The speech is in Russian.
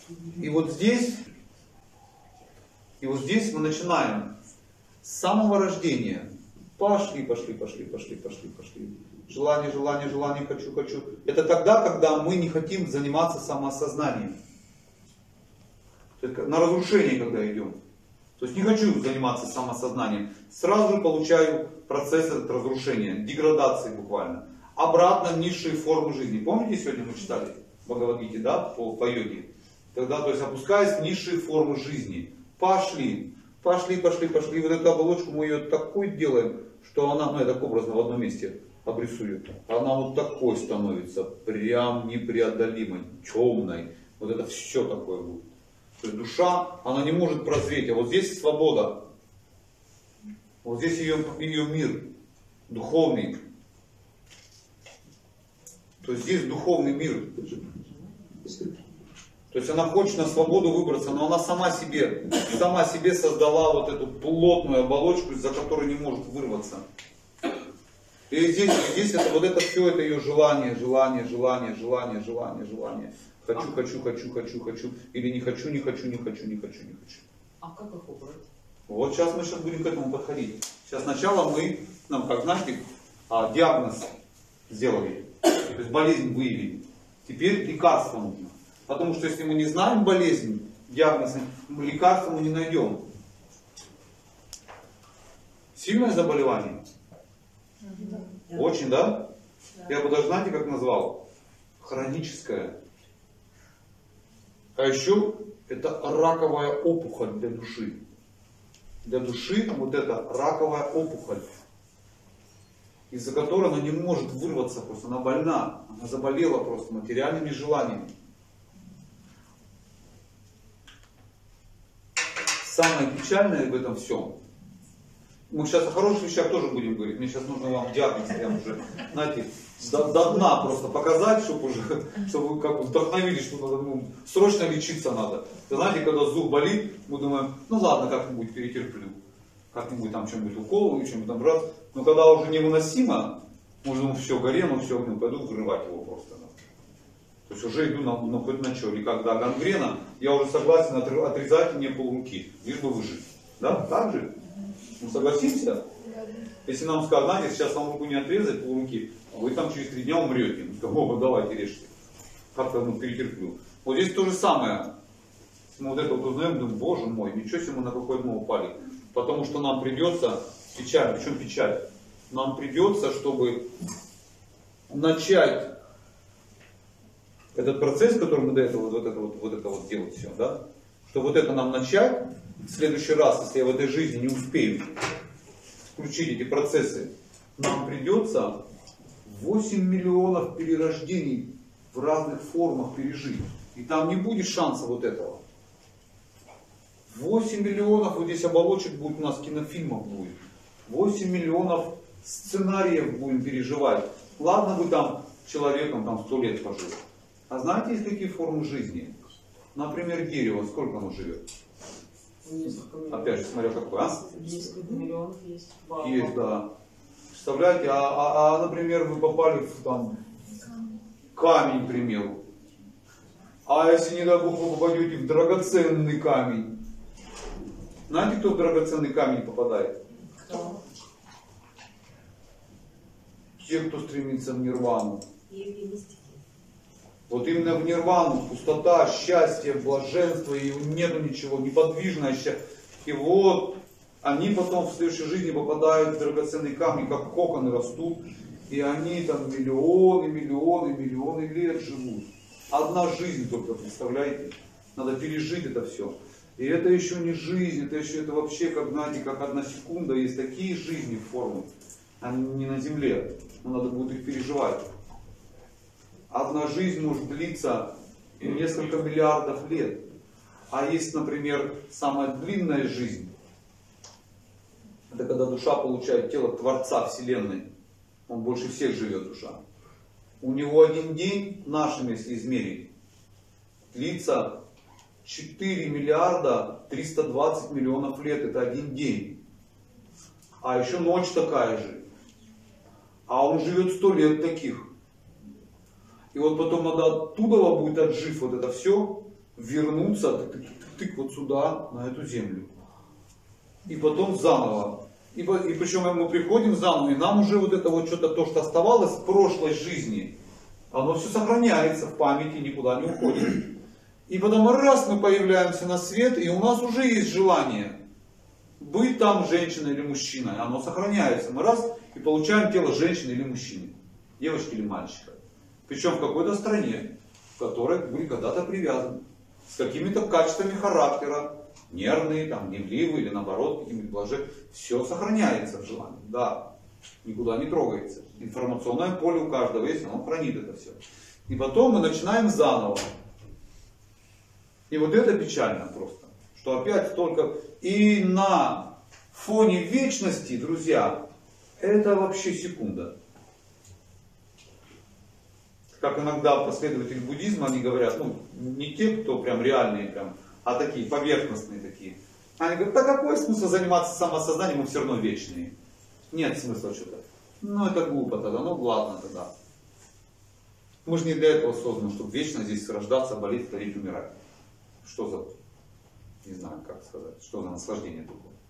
И вот здесь мы начинаем с самого рождения. Пошли. Желание, хочу. Это тогда, когда мы не хотим заниматься самоосознанием. То есть на разрушение, когда идем. То есть не хочу заниматься самосознанием. Сразу же получаю процесс этот разрушения, деградации буквально. Обратно низшие формы жизни. Помните, сегодня мы читали в Бхагавад-гите, да, по йоге? Тогда, то есть опускаясь в низшие формы жизни. Пошли. Вот эту оболочку мы ее такой делаем, что она, ну я так образно в одном месте обрисую. Она вот такой становится, прям непреодолимой, темной. Вот это все такое будет. То есть душа, она не может прозреть, а вот здесь свобода. Вот здесь ее мир, духовный. То есть здесь духовный мир. То есть она хочет на свободу выбраться, но она сама себе создала вот эту плотную оболочку, из-за которой не может вырваться. И здесь это, вот это все, это ее желание. Хочу. Или не хочу. А как их убрать? Вот сейчас мы будем к этому подходить. Сейчас сначала нам, как знаете, диагноз сделали. То есть болезнь выявили. Теперь лекарство нужно. Потому что если мы не знаем болезнь, диагноз, лекарства мы не найдем. Сильное заболевание? Очень, да? Я бы даже, знаете, как назвал? Хроническое. А еще это раковая опухоль для души. Для души вот это раковая опухоль, из-за которой она не может вырваться просто. Она больна, она заболела просто материальными желаниями. Самое печальное в этом всем, мы сейчас о хороших вещах тоже будем говорить, мне сейчас нужно вам диагноз прям уже, знаете, до дна просто показать, чтобы вы как бы вдохновились, что срочно лечиться надо. Вы знаете, когда зуб болит, мы думаем, ну ладно, как-нибудь перетерплю, как-нибудь там что-нибудь укол, что-нибудь там брать. Но когда уже невыносимо, мы думаем, все, горено, все, пойду вырывать его просто. То есть уже иду хоть на что. Или когда гангрена, я уже согласен отрезать мне полруки, лишь бы выжить. Да? Так же? Мы согласимся? Если нам скажут, знаете, сейчас вам руку не отрезать, полруки, вы там через 3 дня умрете. Мы скажем, оба, давайте режьте. Как-то перетерплю. Вот здесь то же самое. Мы вот это вот узнаем, думаем, боже мой, ничего себе мы на какое дно упали. Потому что нам придется, печаль, причем печаль, нам придется, чтобы начать этот процесс, который мы до этого вот это делать все, да, что вот это нам начать, в следующий раз, если я в этой жизни не успею включить эти процессы, нам придется 8 миллионов перерождений в разных формах пережить. И там не будет шанса вот этого. 8 миллионов, вот здесь оболочек будет у нас, кинофильмов будет. 8 миллионов сценариев будем переживать. Ладно бы там человеком там 100 лет пожил. А знаете, есть такие формы жизни? Например, дерево, сколько оно живет? Опять же, смотря какое, а? Несколько миллионов есть. Есть, да. Представляете, например, вы попали в там камень, к примеру. А если, не дай Бог, вы попадете в драгоценный камень. Знаете, кто в драгоценный камень попадает? Кто? Те, кто стремится в нирвану. Вот именно в нирвану, пустота, счастье, блаженство, и нету ничего, неподвижное счастье. И вот они потом в следующей жизни попадают в драгоценные камни, как коконы растут. И они там миллионы лет живут. Одна жизнь только, представляете? Надо пережить это все. И это еще не жизнь, это вообще, как, знаете, как одна секунда. Есть такие жизни формы, они не на земле, но надо будет их переживать. Одна жизнь может длиться несколько миллиардов лет. А есть, например, самая длинная жизнь. Это когда душа получает тело Творца Вселенной. Он больше всех живет, душа. У него один день, нашим если измерить, длится 4 миллиарда 320 миллионов лет. Это один день. А еще ночь такая же. А он живет 100 лет таких. И вот потом надо оттуда будет отжив вот это все, вернуться тык вот сюда, на эту землю. И потом заново. И причем мы приходим заново, и нам уже вот это вот что-то, то, что оставалось в прошлой жизни, оно все сохраняется в памяти, никуда не уходит. И потом раз мы появляемся на свет, и у нас уже есть желание быть там женщиной или мужчиной. Оно сохраняется. Мы раз и получаем тело женщины или мужчины, девочки или мальчика. Причем в какой-то стране, в которой были когда-то привязаны, с какими-то качествами характера, нервные, там, гневливые или наоборот, какими-то блаженными. Все сохраняется в желании, да, никуда не трогается. Информационное поле у каждого есть, оно хранит это все. И потом мы начинаем заново. И вот это печально просто, что опять столько... И на фоне вечности, друзья, это вообще секунда. Как иногда последователи буддизма, они говорят, ну, не те, кто прям реальные, прям, а такие, поверхностные такие. Они говорят, да какой смысл заниматься самосознанием, мы все равно вечные. Нет смысла что-то. Ну это глупо тогда, ну ладно тогда. Мы же не для этого созданы, чтобы вечно здесь рождаться, болеть, стареть, умирать. Что за, не знаю как сказать, что за наслаждение такое.